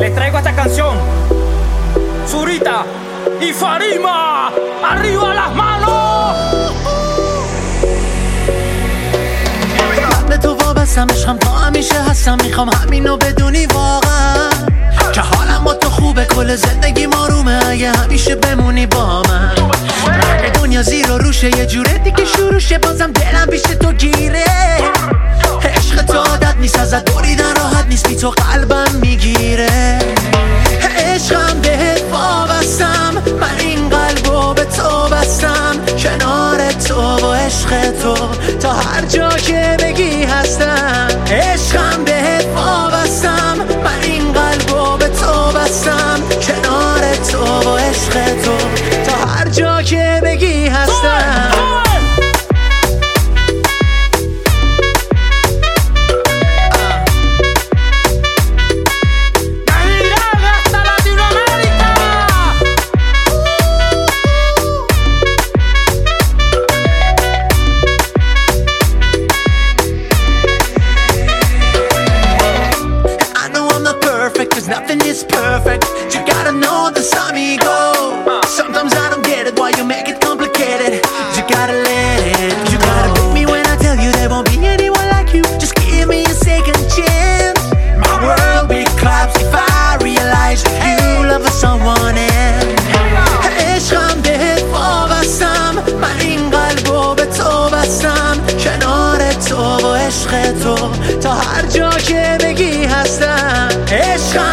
Les traigo esta canción. Zurita y Farima, arriba las manos. به تو وابستم، عشقم تا همیشه هستم. میخوام همینو بدونی واقعا که حالم با تو خوبه، کل زندگی آرومه اگه همیشه بمونی با من. دنیا زیر و روشه، یه جوره دیگه شروع شه، بازم دلم پیش تو گیره. عشق تو عادت نیست، ازت بریدن راحت نیست، بی تو قلبم میگیره. عشقم بهت وابستم، من این قلبو به تو بستم. کنار تو و عشق تو تا هر جا که بگی هستم. عشقم بهت وابستم، من این قلبو به تو بستم. کنار تو و عشق تو تا هر جا که بگی هستم. Cause nothing is perfect. You gotta know the amigo. Sometimes I don't get it, why you make it complicated. You gotta let it. You gotta believe me when I tell you there won't be anyone like you. Just give me a second chance. My world will collapse if I realize you love someone else. عشقم بهت وابستم، من این قلبو به تو بستم. کنار تو و عشق تو تا هر جا که بگی هستم. عشقم